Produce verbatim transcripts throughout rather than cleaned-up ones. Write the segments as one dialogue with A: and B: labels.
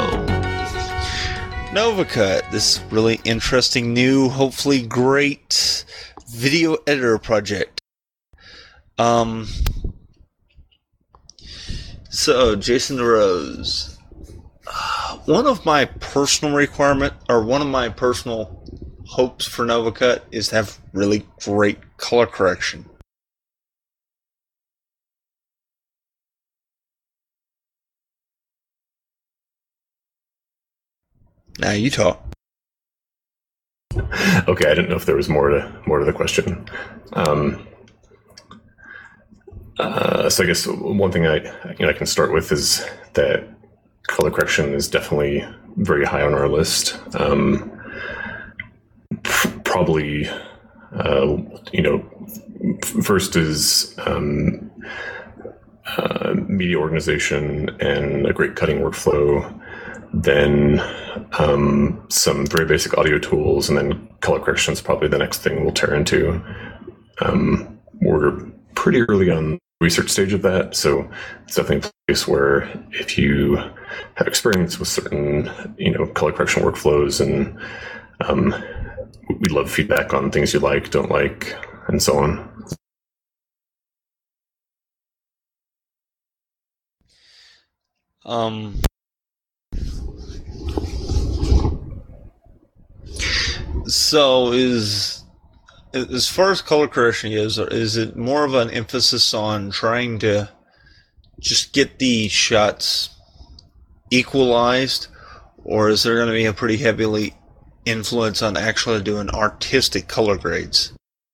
A: NovaCut, this really interesting new, hopefully great video editor project. Um, so, Jason DeRose. Uh, one of my personal requirement, or one of my personal hopes for NovaCut is to have really great color correction. Now you talk.
B: Okay, I didn't know if there was more to more to the question. Um, uh, so I guess one thing I you know I can start with is that color correction is definitely very high on our list. Um, probably, uh, you know, first is um, uh, media organization and a great cutting workflow. Then um, some very basic audio tools, and then color correction is probably the next thing we'll tear into. Um, we're pretty early on the research stage of that, so it's definitely a place where if you have experience with certain, you know, color correction workflows, and um, we'd love feedback on things you like, don't like, and so on.
A: Um. So is, as far as color correction goes, is it more of an emphasis on trying to just get the shots equalized, or is there going to be a pretty heavily influence on actually doing artistic color grades?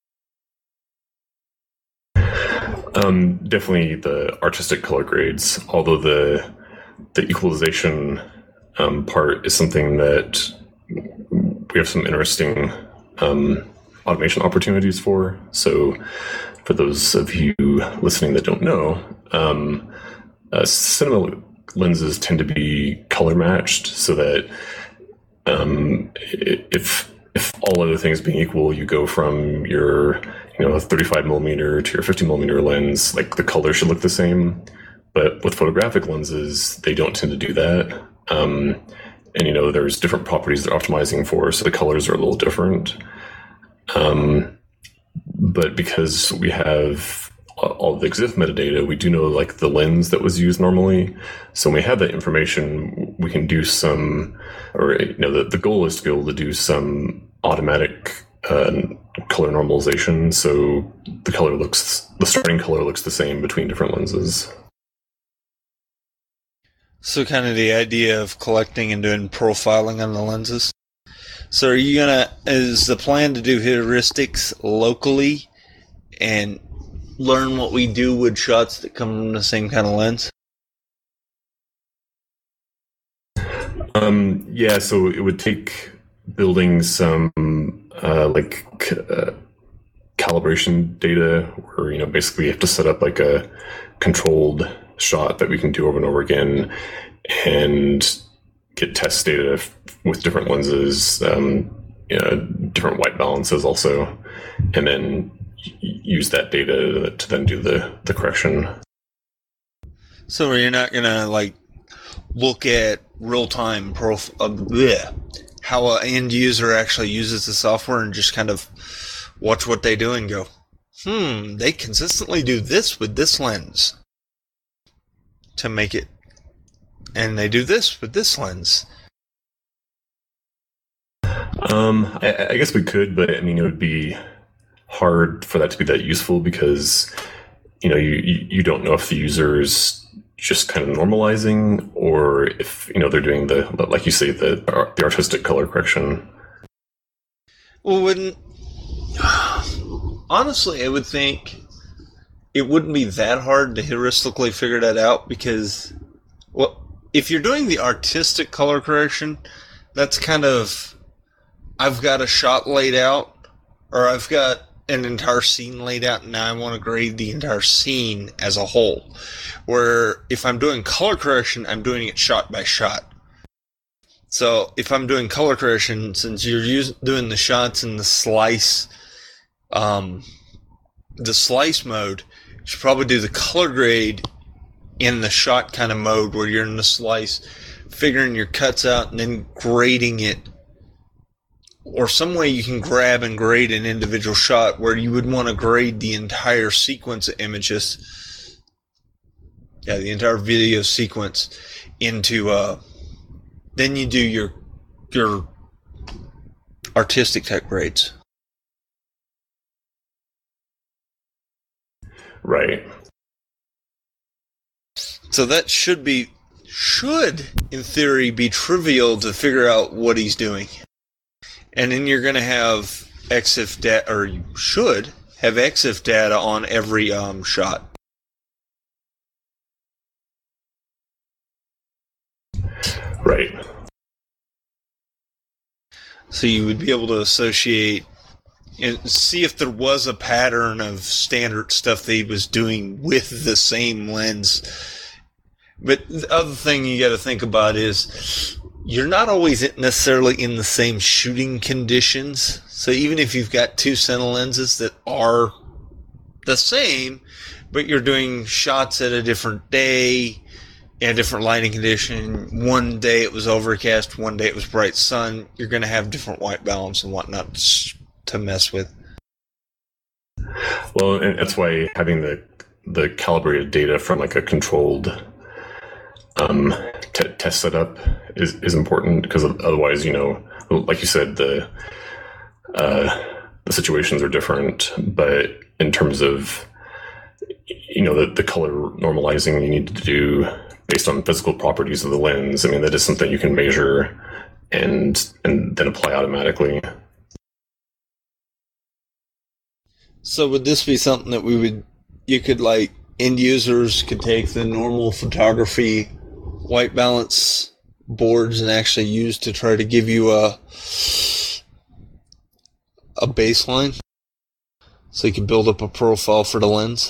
B: Um, definitely the artistic color grades, although the the equalization um, part is something that we have some interesting um, automation opportunities for. So for those of you listening that don't know, um, uh, cinema lenses tend to be color matched so that um, if if all other things being equal, you go from your you know thirty-five millimeter to your fifty millimeter lens, like the color should look the same. But with photographic lenses, they don't tend to do that. Um, And, you know, there's different properties they're optimizing for, so the colors are a little different. Um, but because we have all the EXIF metadata, we do know, like, the lens that was used normally. So when we have that information, we can do some, or, you know, the, the goal is to be able to do some automatic uh, color normalization. So the color looks, the starting color looks the same between different lenses.
A: So kind of the idea of collecting and doing profiling on the lenses. So are you gonna, is the plan to do heuristics locally and learn what we do with shots that come from the same kind of lens?
B: Um, yeah, so it would take building some uh, like uh, calibration data where, you know, basically you have to set up like a controlled shot that we can do over and over again and get test data f- with different lenses, um, you know, different white balances also, and then y- use that data to then do the, the correction.
A: So you're not going to like look at real-time prof- uh, bleh, how an end user actually uses the software and just kind of watch what they do and go, hmm, they consistently do this with this lens to make it, and they do this with this lens.
B: Um, I, I guess we could, but I mean, it would be hard for that to be that useful because, you know, you, you, you don't know if the user's just kind of normalizing or if, you know, they're doing the, like you say, the, the artistic color correction.
A: Well, wouldn't, honestly, I would think it wouldn't be that hard to heuristically figure that out because, well, if you're doing the artistic color correction, that's kind of, I've got a shot laid out, or I've got an entire scene laid out, and now I want to grade the entire scene as a whole. Where if I'm doing color correction, I'm doing it shot by shot. So if I'm doing color correction, since you're using, doing the shots in the slice, um, the slice mode, you should probably do the color grade in the shot kind of mode where you're in the slice figuring your cuts out and then grading it, or some way you can grab and grade an individual shot where you would want to grade the entire sequence of images, yeah, the entire video sequence into, uh, then you do your, your artistic type grades.
B: Right.
A: So that should be, should, in theory, be trivial to figure out what he's doing. And then you're going to have E X I F data, or you should have E X I F data on every um, shot.
B: Right.
A: So you would be able to associate and see if there was a pattern of standard stuff that he was doing with the same lens. But the other thing you got to think about is you're not always necessarily in the same shooting conditions. So even if you've got two center lenses that are the same, but you're doing shots at a different day, in a different lighting condition, one day it was overcast, one day it was bright sun, you're going to have different white balance and whatnot to mess with.
B: Well, and that's why having the the calibrated data from like a controlled um, t- test setup is, is important, because otherwise, you know, like you said, the uh, the situations are different. But in terms of, you know, the, the color normalizing you need to do based on physical properties of the lens, I mean, that is something you can measure and and then apply automatically.
A: So would this be something that we would, you could like, end users could take the normal photography white balance boards and actually use to try to give you a a baseline, so you can build up a profile for the lens?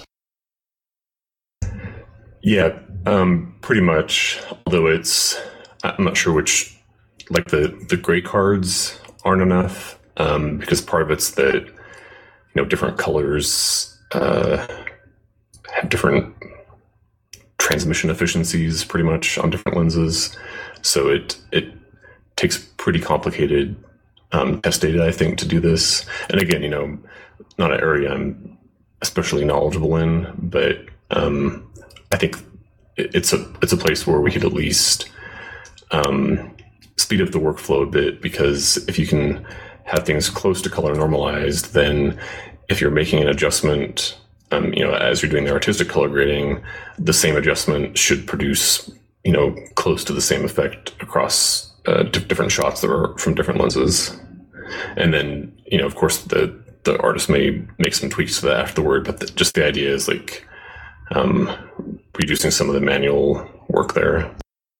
B: Yeah, um, pretty much. Although it's, I'm not sure which, like the, the gray cards aren't enough, um, because part of it's that, you know, different colors uh, have different transmission efficiencies pretty much on different lenses. So it it takes pretty complicated um, test data, I think, to do this. And again, you know, not an area I'm especially knowledgeable in, but um, I think it's a it's a place where we could at least um, speed up the workflow a bit, because if you can have things close to color normalized, then if you're making an adjustment, um, you know, as you're doing the artistic color grading, the same adjustment should produce, you know, close to the same effect across uh, d- different shots that are from different lenses. And then, you know, of course, the the artist may make some tweaks to that afterward, but the, just the idea is like um, reducing some of the manual work there.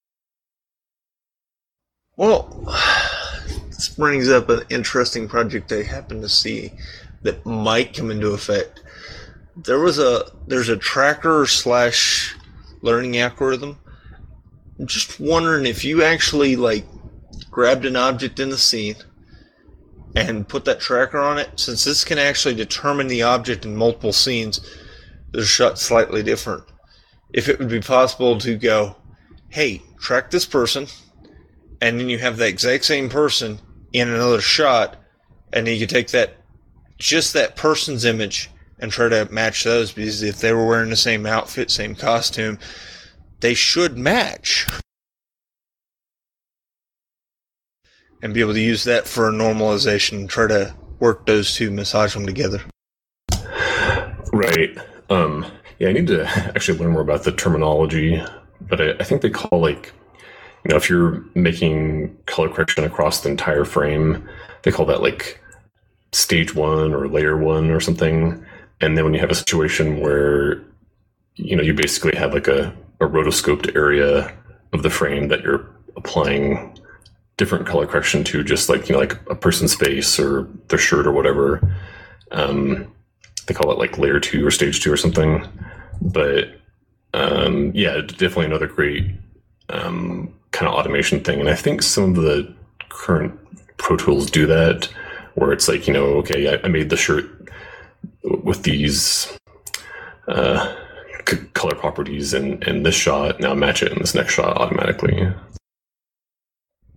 A: Well, this brings up an interesting project I happen to see that might come into effect. There was a there's a tracker slash learning algorithm. I'm just wondering if you actually like grabbed an object in the scene and put that tracker on it, since this can actually determine the object in multiple scenes that are shot slightly different. If it would be possible to go, hey, track this person, and then you have the exact same person in another shot, and then you can take that, just that person's image, and try to match those, because if they were wearing the same outfit, same costume, they should match. And be able to use that for a normalization and try to work those two, massage them together.
B: Right. Um, yeah, I need to actually learn more about the terminology, but I, I think they call, like, you know, if you're making color correction across the entire frame, they call that like stage one or layer one or something. And then when you have a situation where, you know, you basically have like a, a rotoscoped area of the frame that you're applying different color correction to, just like, you know, like a person's face or their shirt or whatever. Um, they call it like layer two or stage two or something. But um, yeah, definitely another great um, kind of automation thing. And I think some of the current Pro Tools do that, where it's like, you know, okay, I, I made the shirt with these uh, c- color properties in, in this shot, now match it in this next shot automatically.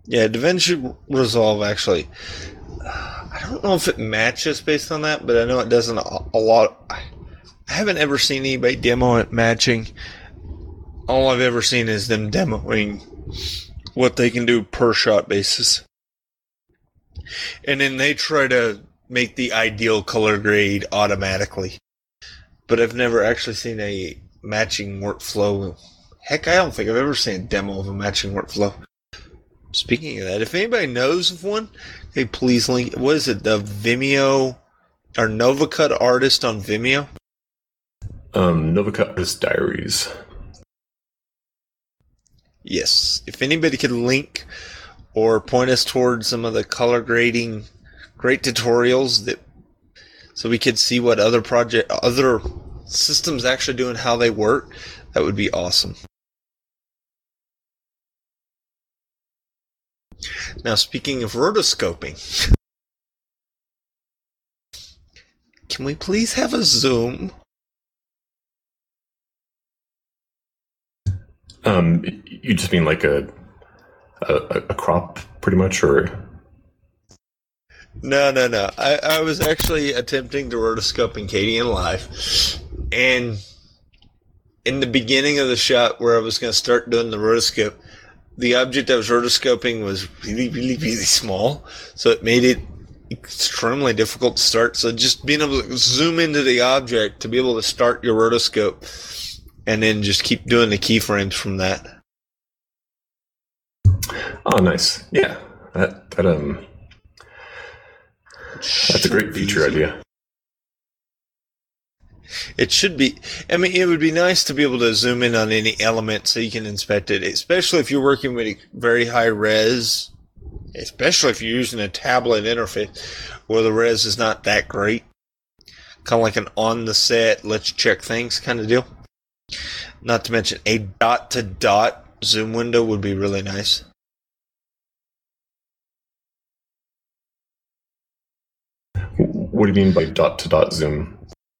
A: Yeah, DaVinci Resolve actually. I don't know if it matches based on that, but I know it doesn't a, a lot. I haven't ever seen anybody demo it matching. All I've ever seen is them demoing what they can do per shot basis. And then they try to make the ideal color grade automatically. But I've never actually seen a matching workflow. Heck, I don't think I've ever seen a demo of a matching workflow. Speaking of that, if anybody knows of one, hey, please link. What is it? The Vimeo or NovaCut Artist on Vimeo?
B: Um, NovaCut Artist Diaries.
A: Yes. If anybody could link or point us towards some of the color grading great tutorials that, so we could see what other project, other systems actually do and how they work, that would be awesome. Now, speaking of rotoscoping, can we please have a zoom?
B: Um, you just mean like a, a a crop, pretty much, or?
A: No, no, no. I, I was actually attempting to rotoscope in K D N Live, and in the beginning of the shot where I was going to start doing the rotoscope, the object I was rotoscoping was really, really, really small, so it made it extremely difficult to start. So just being able to zoom into the object to be able to start your rotoscope, and then just keep doing the keyframes from that.
B: Oh, nice. Yeah, that that um, that's a great feature idea.
A: It should be. I mean, it would be nice to be able to zoom in on any element so you can inspect it, especially if you're working with a very high res, especially if you're using a tablet interface where the res is not that great. Kind of like an on the set, let's check things kind of deal. Not to mention a dot to dot zoom window would be really nice.
B: What do you mean by dot to dot zoom?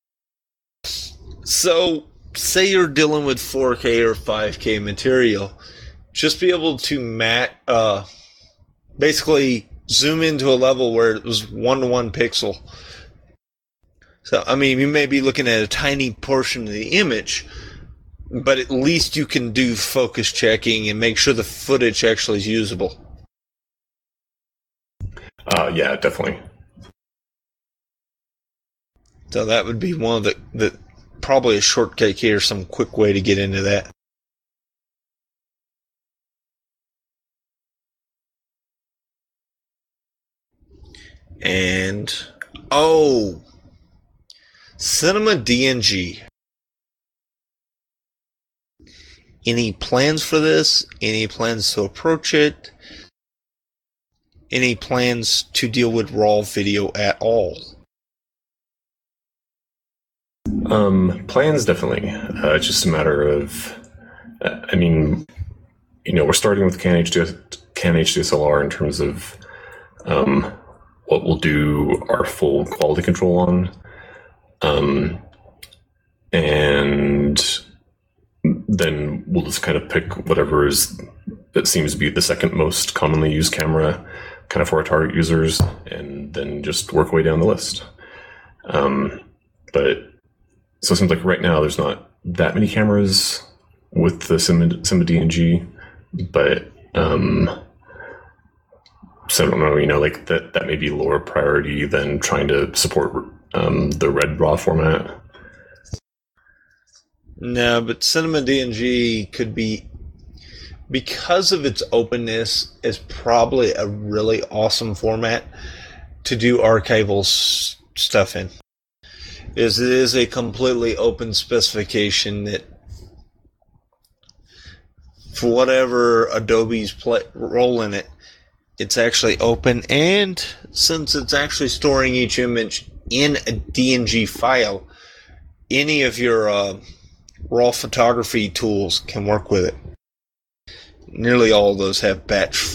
A: So, say you're dealing with four K or five K material, just be able to mat, uh, basically zoom into a level where it was one to one pixel. So, I mean, you may be looking at a tiny portion of the image, but at least you can do focus checking and make sure the footage actually is usable.
B: Uh, yeah, definitely.
A: So that would be one of the, the probably a shortcut key or some quick way to get into that. And, oh, Cinema D N G. Any plans for this? Any plans to approach it? Any plans to deal with raw video at all?
B: Um, plans, definitely. Uh, it's just a matter of, uh, I mean, you know, we're starting with Canon H D S L R in terms of um, what we'll do our full quality control on. Um, and then we'll just kind of pick whatever is that seems to be the second most commonly used camera kind of for our target users, and then just work way down the list. Um, but so it seems like right now there's not that many cameras with the Cinema, Cinema D N G, but um, so I don't know, you know, like that that may be lower priority than trying to support um, the red raw format.
A: No, but Cinema D N G could be, because of its openness, is probably a really awesome format to do archival s- stuff in. Is it is a completely open specification that, for whatever Adobe's play, role in it, it's actually open, and since it's actually storing each image in a D N G file, any of your uh, raw photography tools can work with it. Nearly all of those have batch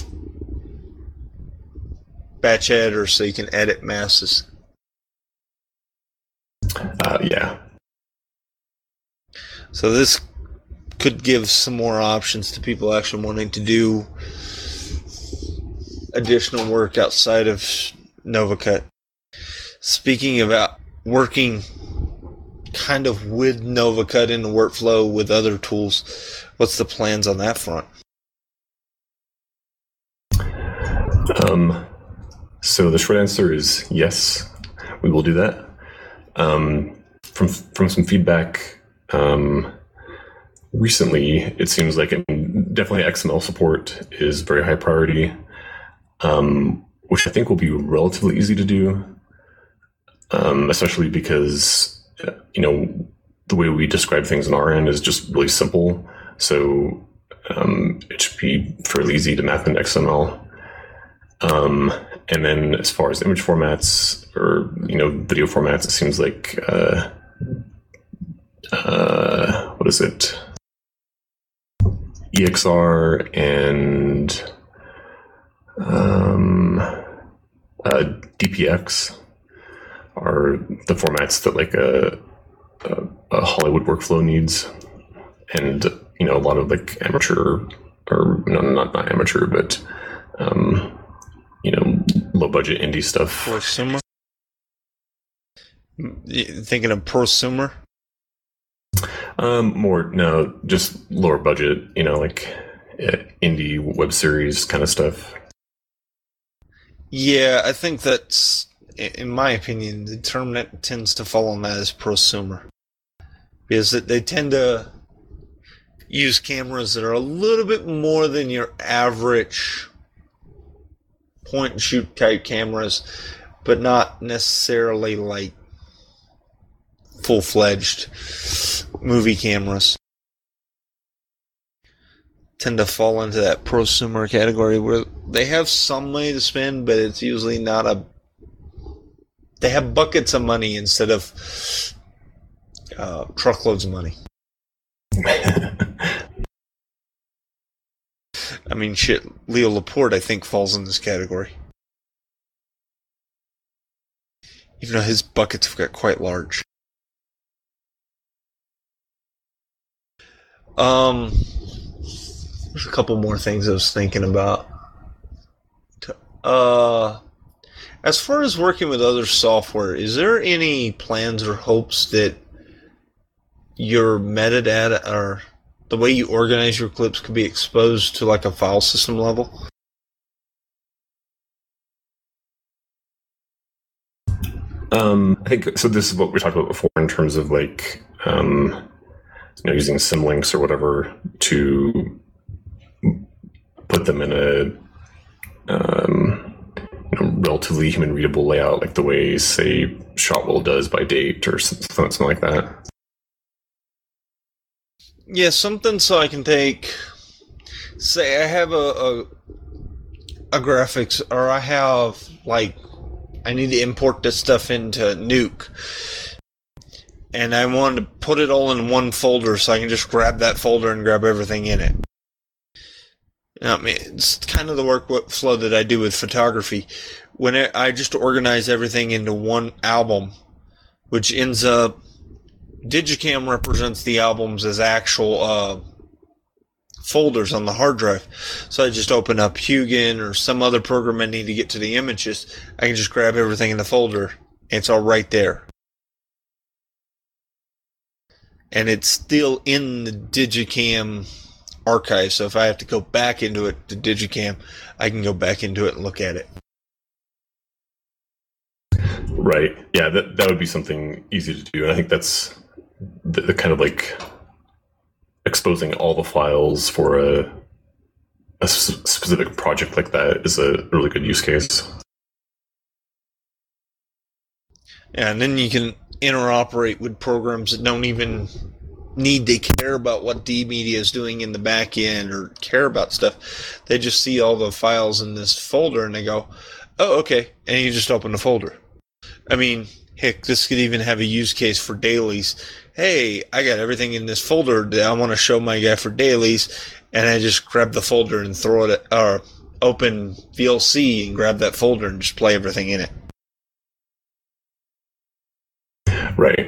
A: batch editors, so you can edit masses.
B: Uh, yeah.
A: So this could give some more options to people actually wanting to do additional work outside of NovaCut. Speaking about working kind of with NovaCut in the workflow with other tools, what's the plans on that front?
B: Um, so the short answer is yes, we will do that. Um, from from some feedback um, recently, it seems like it, definitely X M L support is very high priority, um, which I think will be relatively easy to do, um, especially because, you know, the way we describe things on our end is just really simple. So um, it should be fairly easy to map into X M L. Um, and then as far as image formats or, you know, video formats, it seems like, uh, uh, what is it? E X R and um, uh, D P X are the formats that like a, a, a Hollywood workflow needs. And, you know, a lot of like amateur or no, not, not amateur, but, um, you know, low budget indie stuff.
A: Prosumer? Thinking of prosumer?
B: Um, more, no, just lower budget, you know, like uh, indie web series kind of stuff.
A: Yeah, I think that's, in my opinion, the term that tends to fall on that is prosumer. Because they tend to use cameras that are a little bit more than your average point and shoot type cameras, but not necessarily like full-fledged movie cameras. Tend to fall into that prosumer category where they have some money to spend, but it's usually not a... They have buckets of money instead of uh, truckloads of money. I mean, shit, Leo Laporte, I think, falls in this category. Even though his buckets have got quite large. Um, there's a couple more things I was thinking about. Uh, as far as working with other software, is there any plans or hopes that your metadata or the way you organize your clips could be exposed to like a file system level?
B: Um, I think so. This is what we talked about before in terms of like, um, you know, using symlinks or whatever to put them in a um, you know, relatively human readable layout, like the way, say, Shotwell does by date or something, something like that.
A: Yeah, something so I can take, say I have a, a a graphics, or I have, like, I need to import this stuff into Nuke, and I want to put it all in one folder so I can just grab that folder and grab everything in it. You know, I mean, it's kind of the workflow that I do with photography. When I just organize everything into one album, which ends up, Digicam represents the albums as actual uh, folders on the hard drive. So I just open up Hugin or some other program I need to get to the images. I can just grab everything in the folder, and it's all right there. And it's still in the Digicam archive, so if I have to go back into it to Digicam, I can go back into it and look at it.
B: Right. Yeah, that that would be something easy to do. And I think that's the, the kind of like exposing all the files for a, a specific project like that is a really good use case.
A: Yeah, and then you can interoperate with programs that don't even need to care about what D Media is doing in the back end or care about stuff. They just see all the files in this folder and they go, oh, okay, and you just open the folder. I mean, heck, this could even have a use case for dailies. Hey, I got everything in this folder that I want to show my guy for dailies, and I just grab the folder and throw it, or open V L C and grab that folder and just play everything in it.
B: Right.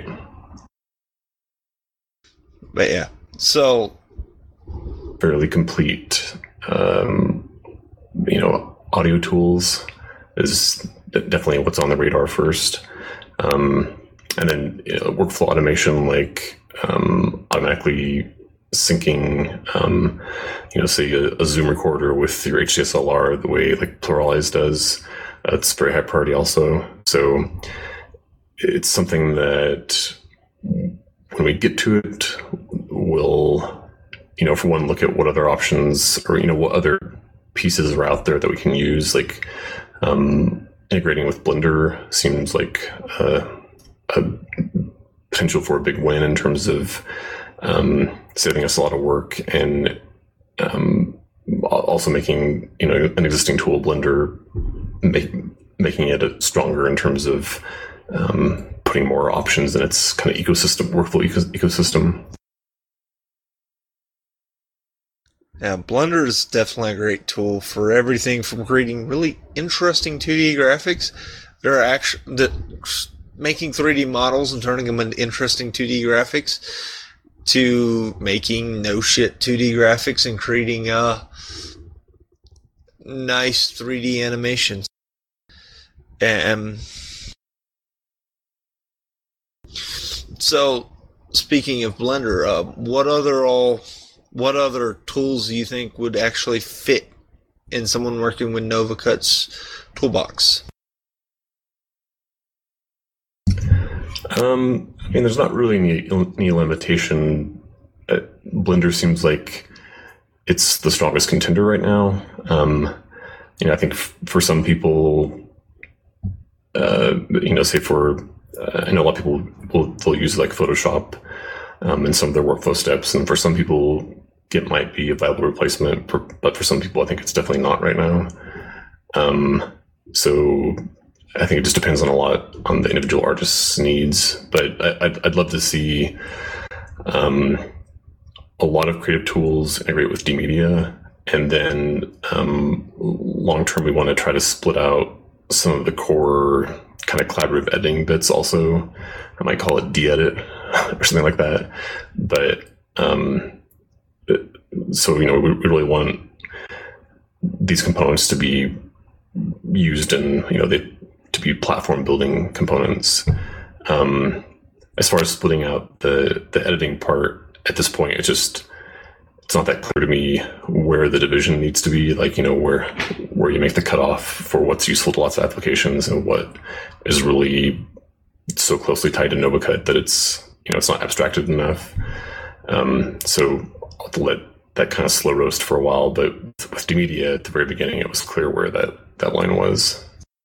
A: But yeah, so
B: fairly complete, um, you know, audio tools is definitely what's on the radar first. Um, and then you know, workflow automation, like um, automatically syncing, um, you know, say a, a Zoom recorder with your H D S L R the way like Pluralize does. That's very high priority also. So it's something that when we get to it, we'll, you know, for one, look at what other options or, you know, what other pieces are out there that we can use. Like um, integrating with Blender seems like uh, a potential for a big win in terms of um, saving us a lot of work and um, also making, you know, an existing tool, Blender, make, making it stronger in terms of um, putting more options in its kind of ecosystem, workflow eco- ecosystem.
A: Yeah, Blender is definitely a great tool for everything from creating really interesting two D graphics. There are actually the, making three D models and turning them into interesting two D graphics, to making no shit two D graphics and creating uh nice three D animations. And so, speaking of Blender, uh, what other all what other tools do you think would actually fit in someone working with NovaCut's toolbox?
B: Um, I mean, there's not really any, any limitation. Uh, Blender seems like it's the strongest contender right now. Um, you know, I think f- for some people, uh, you know, say for, uh, I know a lot of people will they'll use like Photoshop um, in some of their workflow steps, and for some people, Gimp might be a viable replacement. For, but for some people, I think it's definitely not right now. Um, so. I think it just depends on a lot on the individual artist's needs, but I, I'd, I'd love to see um, a lot of creative tools integrate with DMedia, and then um, long term we want to try to split out some of the core kind of collaborative editing bits. Also, I might call it de-edit or something like that. But um, so you know, we, we really want these components to be used in you know they. to be platform building components. Um, as far as splitting out the, the editing part at this point, it's just, it's not that clear to me where the division needs to be, like, you know, where, where you make the cutoff for what's useful to lots of applications and what is really so closely tied to NovaCut that it's, you know, it's not abstracted enough. Um, so I'll have to let that kind of slow roast for a while, but with DMedia at the very beginning, it was clear where that, that line was.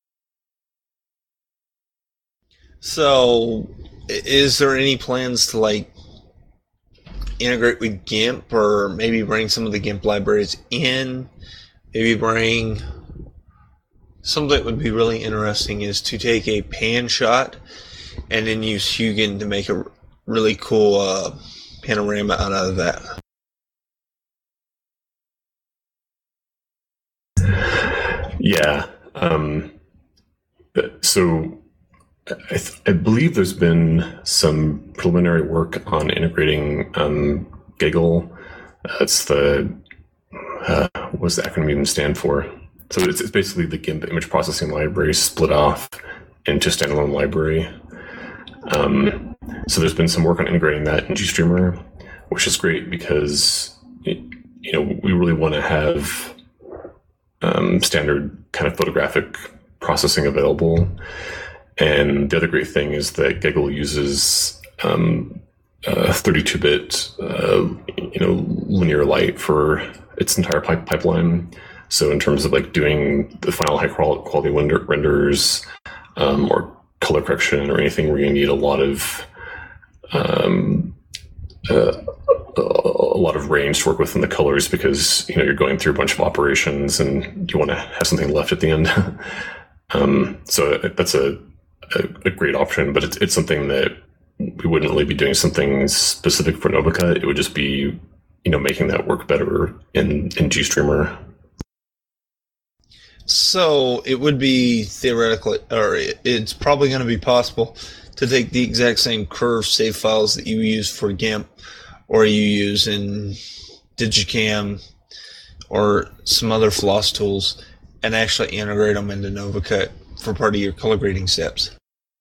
A: So, is there any plans to like integrate with GIMP, or maybe bring some of the GIMP libraries in? Maybe bring something that would be really interesting is to take a pan shot and then use Hugin to make a really cool uh, panorama out of that.
B: Yeah. Um, so. I, th- I believe there's been some preliminary work on integrating um, Giggle. That's the uh, what does the acronym even stand for? So it's, it's basically the GIMP image processing library split off into standalone library. Um, so there's been some work on integrating that in GStreamer, which is great because it, you know we really want to have um, standard kind of photographic processing available. And the other great thing is that Giggle uses um, uh, thirty-two bit, uh, you know, linear light for its entire pipe pipeline. So in terms of like doing the final high quality render- renders um, or color correction or anything where you need a lot of um, uh, a lot of range to work with in the colors, because you know you're going through a bunch of operations and you want to have something left at the end. um, so that's a A, a great option, but it's it's something that we wouldn't really be doing something specific for NovaCut. It would just be, you know, making that work better in, in GStreamer.
A: So it would be theoretically, or it's probably going to be possible to take the exact same curve save files that you use for GIMP, or you use in Digicam, or some other floss tools, and actually integrate them into NovaCut for part of your color grading steps?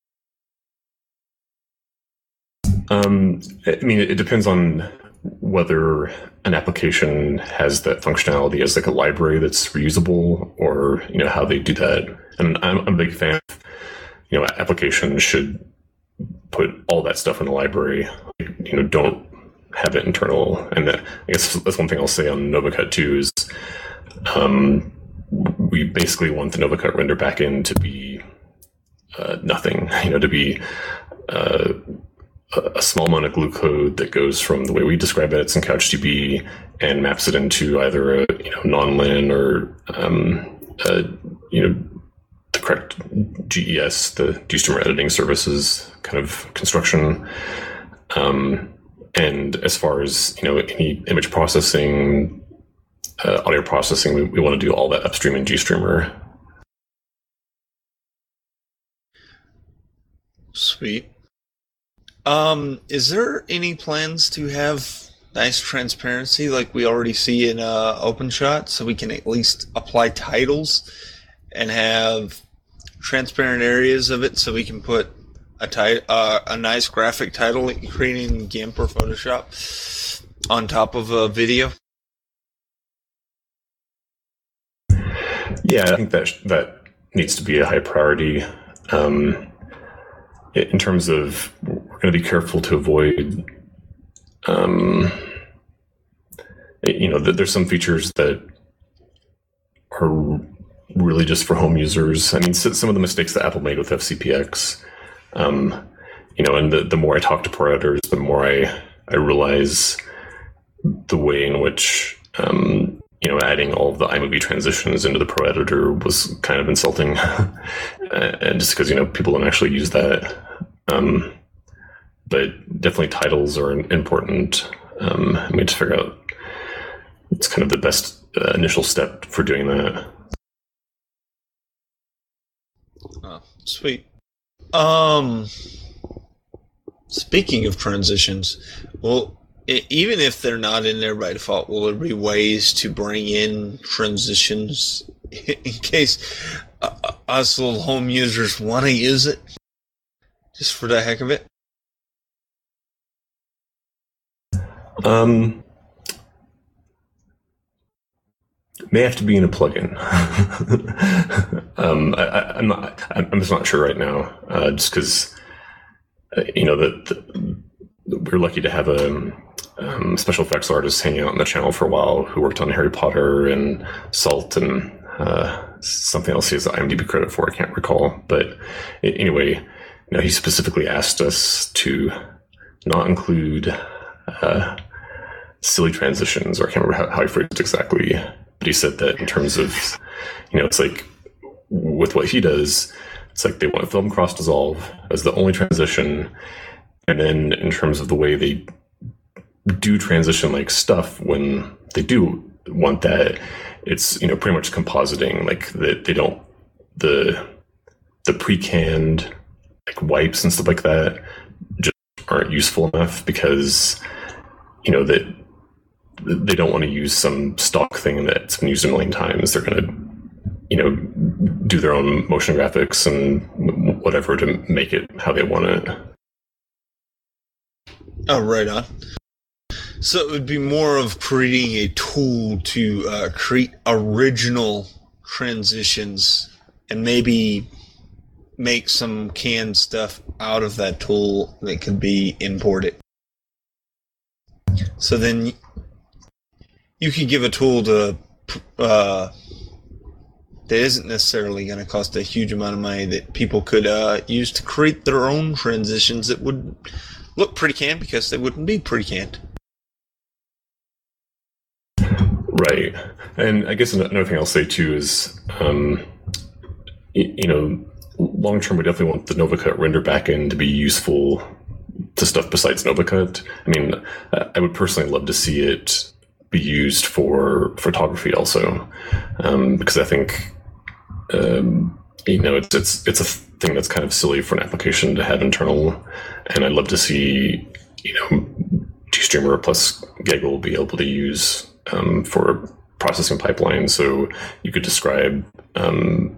B: Um, I mean, it depends on whether an application has that functionality as like a library that's reusable, or you know how they do that. And I'm, I'm a big fan of, you know, applications should put all that stuff in the library. Like, you know, don't have it internal. And that, I guess that's one thing I'll say on NovaCut too is, um, we basically want the NovaCut render backend to be uh, nothing. You know, to be uh, a small amount of glue code that goes from the way we describe it in CouchDB and maps it into either a you know non-lin or um, a, you know the correct G E S, the GStreamer editing services kind of construction. Um, and as far as you know any image processing, uh, audio processing, we, we want to do all that upstream in GStreamer.
A: Sweet. Um, is there any plans to have nice transparency like we already see in uh, OpenShot, so we can at least apply titles and have transparent areas of it, so we can put a tit- uh, a nice graphic title that you create in GIMP or Photoshop on top of a video?
B: Yeah, I think that that needs to be a high priority. Um, in terms of, we're going to be careful to avoid, um, you know, there's some features that are really just for home users. I mean, some of the mistakes that Apple made with F C P X, um, you know, and the, the more I talk to pro editors, the more I, I realize the way in which, um, you know, adding all of the iMovie transitions into the pro editor was kind of insulting. And just because, you know, people don't actually use that. Um, but definitely titles are important. Um, and we have to figure out, it's kind of the best uh, initial step for doing that.
A: Oh, sweet. Um, speaking of transitions, well, even if they're not in there by default, will there be ways to bring in transitions in case uh, us little home users want to use it? Just for the heck of it?
B: Um, may have to be in a plugin. um, I, I, I'm not. I'm just not sure right now. Uh, just because, uh, you know, that we're lucky to have a um, special effects artist hanging out on the channel for a while who worked on Harry Potter and Salt and uh, something else he has the IMDb credit for. I can't recall. But anyway, you know, he specifically asked us to not include uh, silly transitions, or I can't remember how, how he phrased it exactly. But he said that in terms of, you know, it's like with what he does, it's like they want film cross dissolve as the only transition. And then in terms of the way they do transition like stuff, when they do want that, it's, you know, pretty much compositing, like that they don't, the, the pre-canned like wipes and stuff like that just aren't useful enough because, you know, that they don't want to use some stock thing that's been used a million times. They're going to, you know, do their own motion graphics and whatever to make it how they want it.
A: Oh, right on. So it would be more of creating a tool to uh, create original transitions and maybe make some canned stuff out of that tool that could be imported. So then you could give a tool to uh, that isn't necessarily going to cost a huge amount of money that people could uh, use to create their own transitions that would look pretty canned because they wouldn't be pretty canned.
B: Right. And I guess another thing I'll say too is, um, you know, long term, we definitely want the NovaCut render backend to be useful to stuff besides NovaCut. I mean, I would personally love to see it be used for photography also, um, because I think, um, you know, it's it's it's a thing that's kind of silly for an application to have internal, and I'd love to see, you know, GStreamer plus Gaggle be able to use um, for processing pipelines. So you could describe um,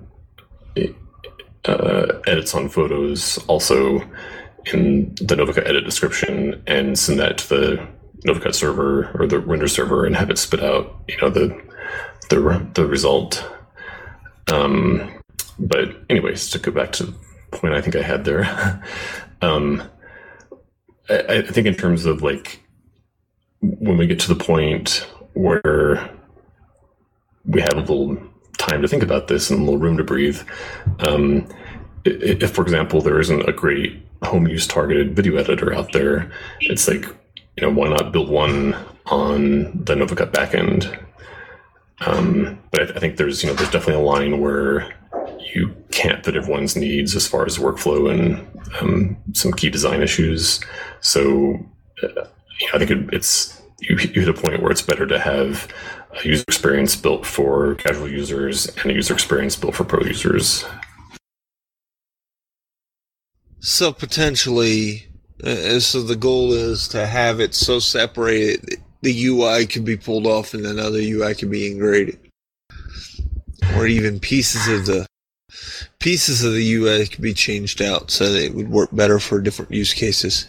B: uh, edits on photos also in the Novacut edit description and send that to the Novacut server or the render server and have it spit out, you know, the the the result. Um, but anyways, to go back to the point I think I had there, um, I, I think in terms of like when we get to the point where we have a little time to think about this and a little room to breathe, um, if, for example, there isn't a great home use targeted video editor out there, it's like, you know, why not build one on the Novacut backend? Um, but I, I think there's, you know, there's definitely a line where you can't fit everyone's needs as far as workflow and um, some key design issues. So uh, you know, I think it, it's you, you hit a point where it's better to have a user experience built for casual users and a user experience built for pro users.
A: So potentially, uh, so the goal is to have it so separated the U I can be pulled off and another U I can be integrated, or even pieces of the pieces of the U I can be changed out so that it would work better for different use cases.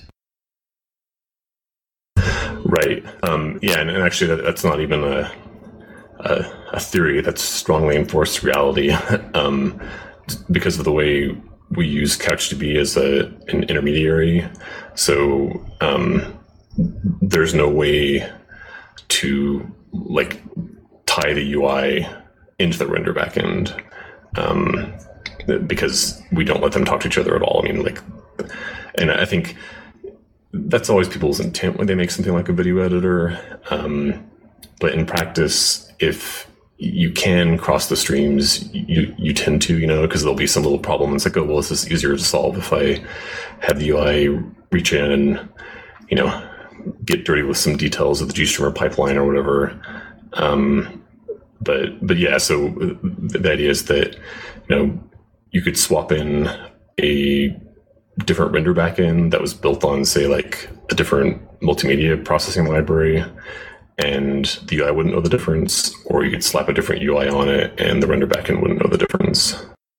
B: Right. Um, yeah, and, and actually, that, that's not even a, a a theory. That's strongly enforced reality, um, because of the way we use CouchDB as a an intermediary. So um, there's no way to like tie the U I into the render backend, um, because we don't let them talk to each other at all. I mean, like, and I think that's always people's intent when they make something like a video editor. Um, but in practice, if you can cross the streams, you you tend to, you know, because there'll be some little problem. It's like, oh, well, this is easier to solve if I have the U I reach in and, you know, get dirty with some details of the GStreamer pipeline or whatever. Um, but but yeah, so the idea is that, you know, you could swap in a different render backend that was built on, say, like a different multimedia processing library, and the U I wouldn't know the difference, or you could slap a different U I on it and the render backend wouldn't know the difference.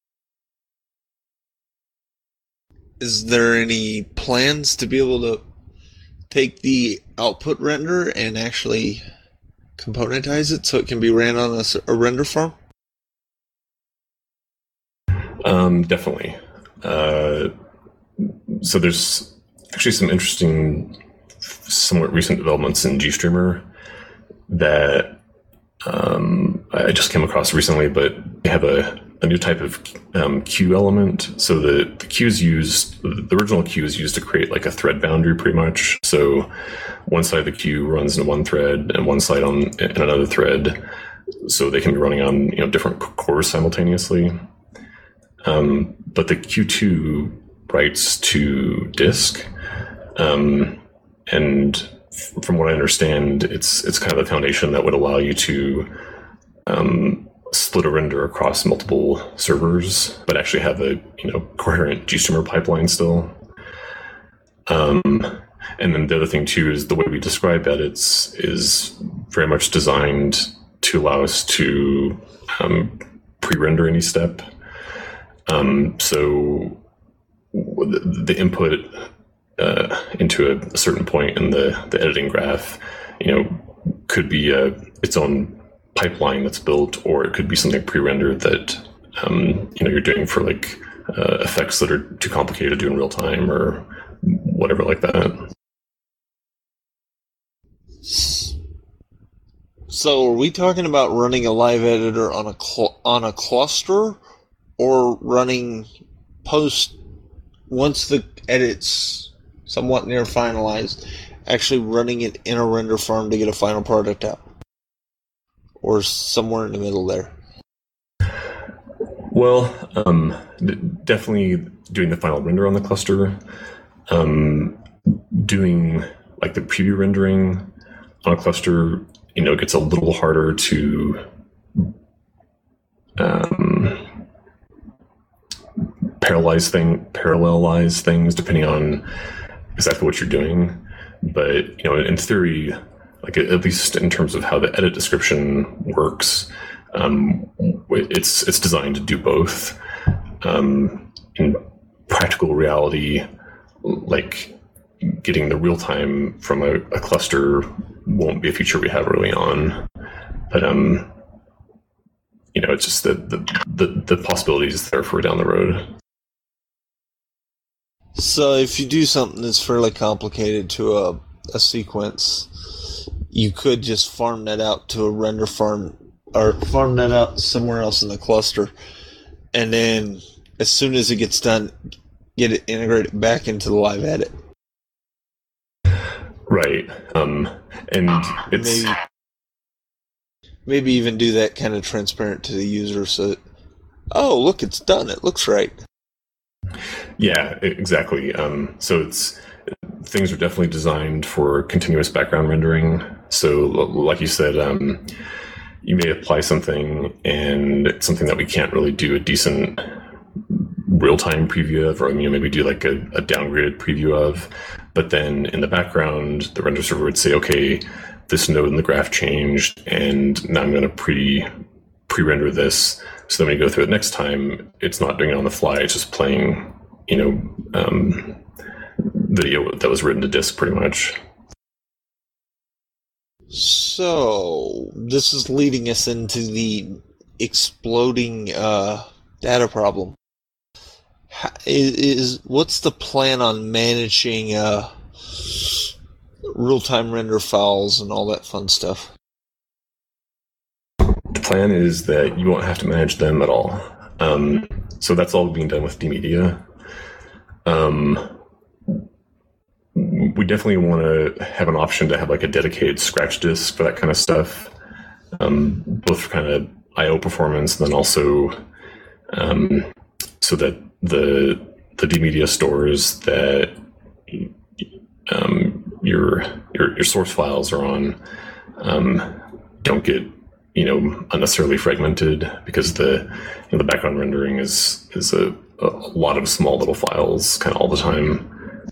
A: Is there any plans to be able to take the output render and actually componentize it so it can be ran on a, a render farm?
B: Um, definitely. Uh, so there's actually some interesting, somewhat recent developments in GStreamer that um, I just came across recently, but they have a, a new type of um, queue element. So the, the queue is used, the original queue is used to create like a thread boundary pretty much. So one side of the queue runs in one thread and one side on in another thread. So they can be running on, you know, different cores simultaneously. Um, but the Q two writes to disk. Um, and from what I understand, it's it's kind of the foundation that would allow you to um, split a render across multiple servers, but actually have a, you know, coherent GStreamer pipeline still. Um, and then the other thing too is the way we describe edits is very much designed to allow us to um, pre-render any step. Um, so the, the input Uh, into a, a certain point in the, the editing graph, you know, could be a, its own pipeline that's built, or it could be something pre-rendered that, um, you know, you're doing for like uh, effects that are too complicated to do in real time or whatever like that.
A: So are we talking about running a live editor on a cl- on a cluster, or running post once the edit's somewhat near finalized, actually running it in a render farm to get a final product out? Or somewhere in the middle there?
B: Well, um, d- definitely doing the final render on the cluster. Um, doing like the preview rendering on a cluster, you know, gets a little harder to um, parallelize thing, parallelize things depending on exactly what you're doing. But, you know, in theory, like at least in terms of how the edit description works, um, it's it's designed to do both. Um, in practical reality, like getting the real time from a, a cluster won't be a feature we have early on, but um, you know, it's just that the, the the possibilities there for down the road.
A: So if you do something that's fairly complicated to a a sequence, you could just farm that out to a render farm, or farm that out somewhere else in the cluster, and then as soon as it gets done, get it integrated back into the live edit.
B: Right. Um, and it's
A: maybe, maybe even do that kind of transparent to the user so that, oh, look, it's done. It looks right.
B: Yeah, exactly. Um, so it's things are definitely designed for continuous background rendering. So like you said, um, you may apply something and it's something that we can't really do a decent real-time preview of, or you know, maybe do like a, a downgraded preview of, but then in the background, the render server would say, okay, this node in the graph changed, and now I'm going to pre, pre-render this. So then when you go through it next time, it's not doing it on the fly, it's just playing, you know, um, video that was written to disk pretty much.
A: So, this is leading us into the exploding uh, data problem. Is, is what's the plan on managing uh, real-time render files and all that fun stuff?
B: The plan is that you won't have to manage them at all. Um, so that's all being done with dMedia. Um, we definitely want to have an option to have like a dedicated scratch disk for that kind of stuff, um, both for kind of I O performance, and then also um, so that the the dMedia stores that um, your, your your source files are on um, don't get, you know, unnecessarily fragmented, because the you know, the background rendering is is a, a lot of small little files kind of all the time.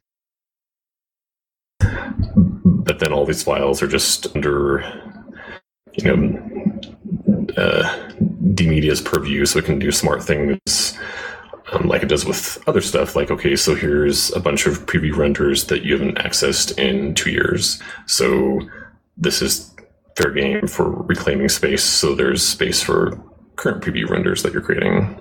B: But then all these files are just under, you know, uh, dMedia's purview, so it can do smart things. Um, like it does with other stuff, like, okay, so here's a bunch of preview renders that you haven't accessed in two years. So this is fair game for reclaiming space, so there's space for current preview renders that you're creating.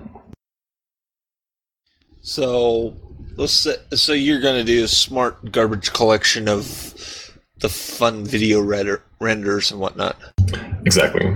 A: So let's say, so you're going to do a smart garbage collection of the fun video render, renders and whatnot.
B: Exactly.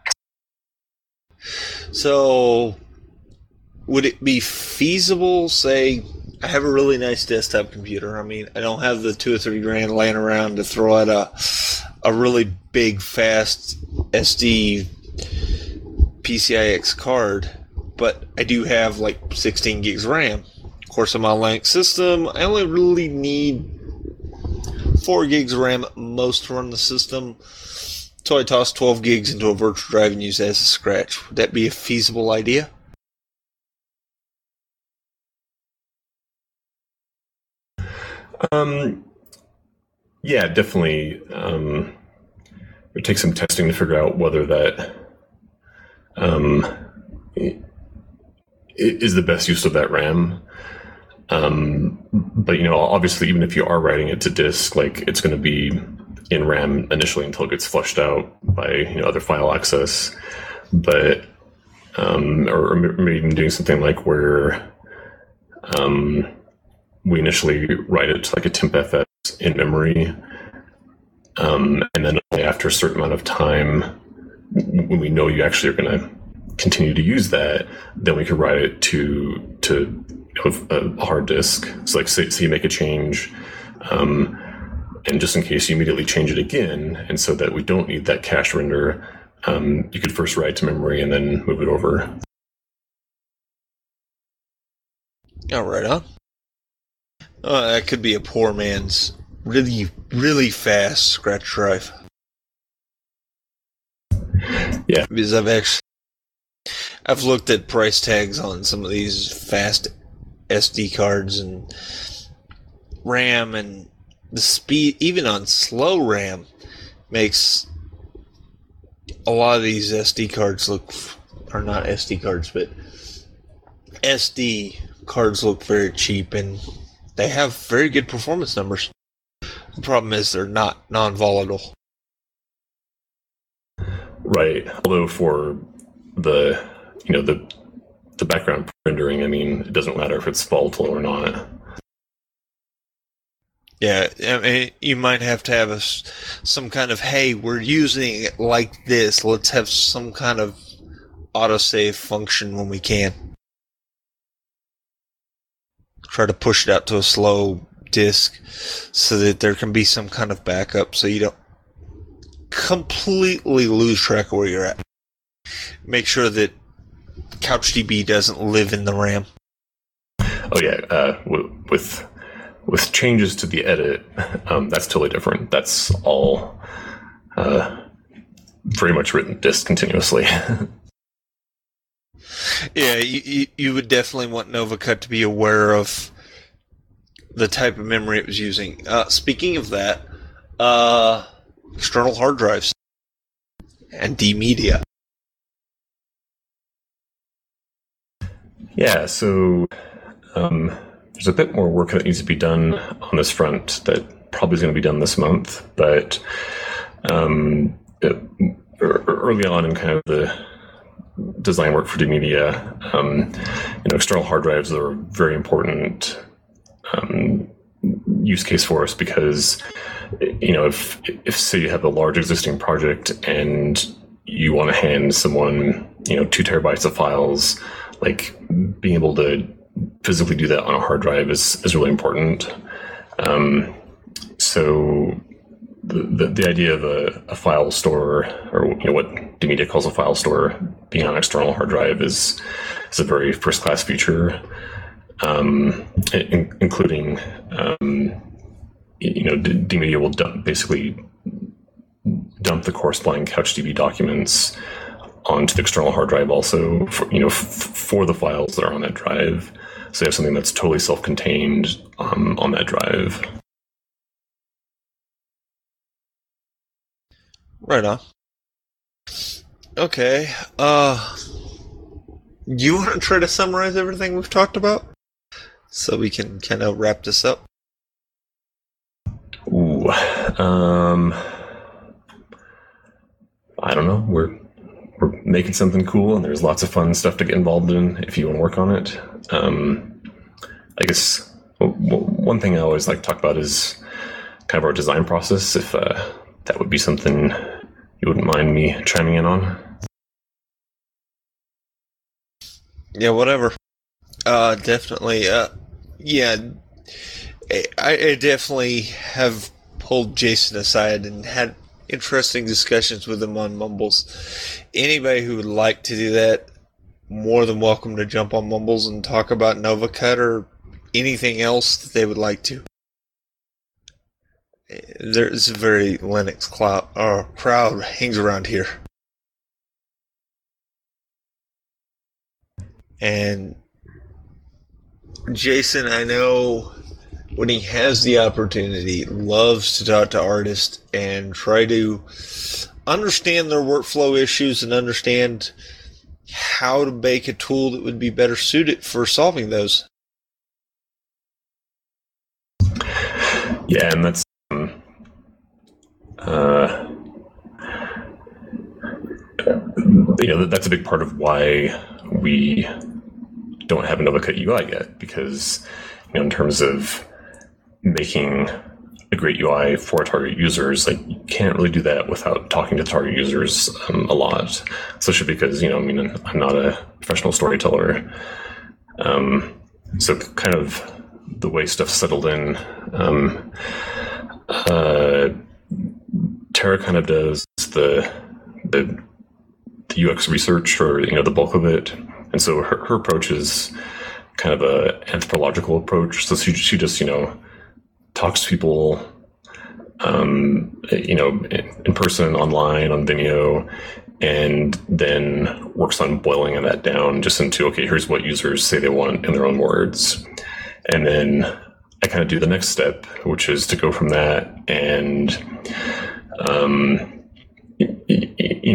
A: So would it be feasible, say, I have a really nice desktop computer. I mean, I don't have the two or three grand laying around to throw at a a really big, fast S D P C I X card, but I do have like sixteen gigs RAM. Of course, I'm on a Linux system. I only really need four gigs of RAM at most to run the system. So I toss twelve gigs into a virtual drive and use that as a scratch. Would that be a feasible idea?
B: Um, yeah, definitely. Um, it would take some testing to figure out whether that um, is the best use of that RAM. Um, but, you know, obviously, even if you are writing it to disk, like, it's going to be in RAM initially until it gets flushed out by, you know, other file access. But, um, or maybe even doing something like where um, we initially write it to like a TempFS in memory, um, and then only after a certain amount of time, when we know you actually are going to continue to use that, then we could write it to to you know, a hard disk. So like say, say you make a change, um, and just in case you immediately change it again, and so that we don't need that cache render, um, you could first write to memory and then move it over.
A: Oh, right on. Uh, that could be a poor man's really, really fast scratch drive.
B: Yeah,
A: because I've actually I've looked at price tags on some of these fast S D cards and RAM, and the speed, even on slow RAM, makes a lot of these S D cards look, or not S D cards, but S D cards look very cheap, and they have very good performance numbers. The problem is they're not non-volatile.
B: Right. Although for the, you know, the the background rendering, I mean, it doesn't matter if it's volatile or not.
A: Yeah, I mean, you might have to have a, some kind of, hey, we're using it like this. Let's have some kind of autosave function when we can. Try to push it out to a slow disk so that there can be some kind of backup so you don't completely lose track of where you're at. Make sure that CouchDB doesn't live in the RAM.
B: Oh yeah, uh, w- with with changes to the edit, um, that's totally different. That's all uh, very much written disk continuously.
A: Yeah, you, you you would definitely want NovaCut to be aware of the type of memory it was using. Uh, speaking of that, uh, external hard drives and dmedia.
B: Yeah, so um, there's a bit more work that needs to be done on this front that probably is going to be done this month, but um, it, early on in kind of the design work for dmedia, um, you know, external hard drives are a very important um, use case for us because, you know, if if say you have a large existing project and you want to hand someone, you know, two terabytes of files, like being able to physically do that on a hard drive is, is really important. Um, so the, the the idea of a, a file store, or you know what dmedia calls a file store, being on an external hard drive is is a very first class feature, um, in, including um, you know dmedia will dump, basically dump the corresponding CouchDB documents onto the external hard drive also, for, you know, f- for the files that are on that drive. So you have something that's totally self-contained um, on that drive.
A: Right on. Okay. Uh, you want to try to summarize everything we've talked about so we can kind of wrap this up?
B: Ooh, um, I don't know. We're we're making something cool, and there's lots of fun stuff to get involved in if you want to work on it. Um, I guess w- w- one thing I always like to talk about is kind of our design process, if uh, that would be something you wouldn't mind me chiming in on.
A: Yeah, whatever. Uh, definitely. Uh, yeah, I, I definitely have pulled Jason aside and had interesting discussions with him on Mumbles. Anybody who would like to do that, more than welcome to jump on Mumbles and talk about NovaCut or anything else that they would like to. There's a very Linux cloud, or crowd hangs around here. And Jason, I know when he has the opportunity, loves to talk to artists and try to understand their workflow issues and understand how to make a tool that would be better suited for solving those.
B: Yeah, and that's um, uh, you know that's a big part of why we don't have a NovaCut U I yet, because you know in terms of making a great U I for target users, like you can't really do that without talking to target users um, a lot, especially because you know I mean I'm not a professional storyteller, um, so kind of the way stuff settled in. Um, uh, Tara kind of does the, the the U X research, or you know the bulk of it, and so her, her approach is kind of a anthropological approach. So she she just you know talks to people, um, you know, in, in person, online, on Vimeo, and then works on boiling that down just into okay, here's what users say they want in their own words. And then I kind of do the next step, which is to go from that and, um, you, you know,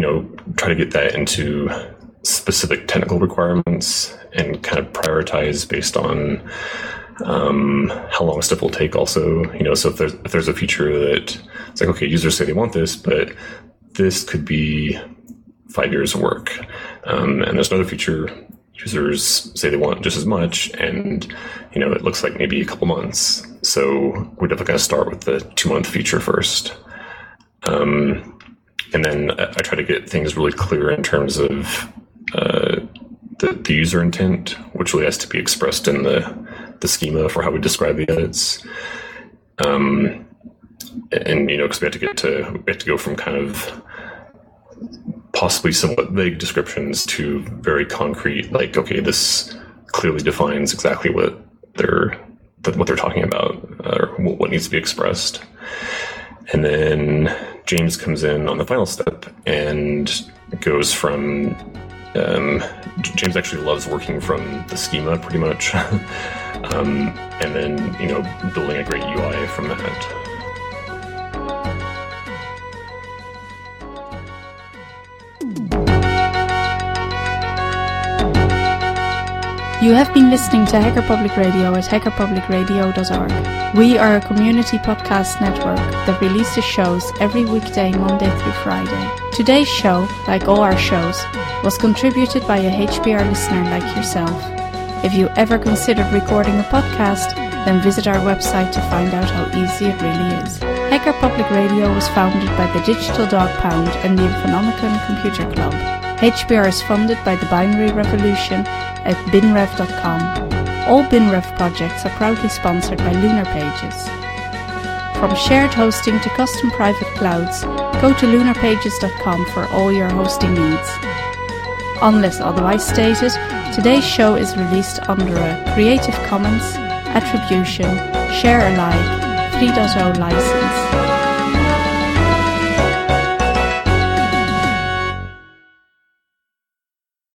B: try to get that into specific technical requirements and kind of prioritize based on um, how long stuff will take also. You know, so if there's, if there's a feature that it's like, okay, users say they want this, but this could be five years of work. Um, and there's another feature users say they want just as much, and, you know, it looks like maybe a couple months. So we're definitely going to start with the two-month feature first. Um, and then I, I try to get things really clear in terms of uh, the, the user intent, which really has to be expressed in the, the schema for how we describe the edits. Um, and, you know, because we have to get to, we have to go from kind of possibly somewhat vague descriptions to very concrete, like, okay, this clearly defines exactly what they're what they're talking about, or what needs to be expressed. And then James comes in on the final step and goes from um, James actually loves working from the schema pretty much, um, and then, you know, building a great U I from that.
C: You have been listening to Hacker Public Radio at hacker public radio dot org. We are a community podcast network that releases shows every weekday, Monday through Friday. Today's show, like all our shows, was contributed by a H P R listener like yourself. If you ever considered recording a podcast, then visit our website to find out how easy it really is. Hacker Public Radio was founded by the Digital Dog Pound and the Infonomicon Computer Club. H P R is funded by the Binary Revolution at binrev dot com. All BinRev projects are proudly sponsored by Lunar Pages. From shared hosting to custom private clouds, go to lunar pages dot com for all your hosting needs. Unless otherwise stated, today's show is released under a Creative Commons Attribution Share Alike three point oh license.